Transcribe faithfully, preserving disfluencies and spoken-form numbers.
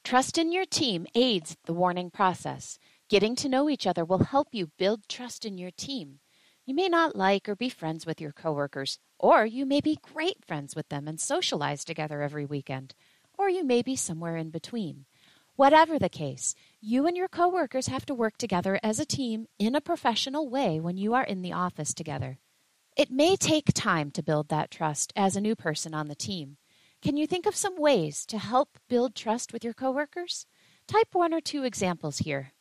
Trust in your team aids the warning process. Getting to know each other will help you build trust in your team. You may not like or be friends with your coworkers, or you may be great friends with them and socialize together every weekend, or you may be somewhere in between. Whatever the case, you and your coworkers have to work together as a team in a professional way when you are in the office together. It may take time to build that trust as a new person on the team. Can you think of some ways to help build trust with your coworkers? Type one or two examples here.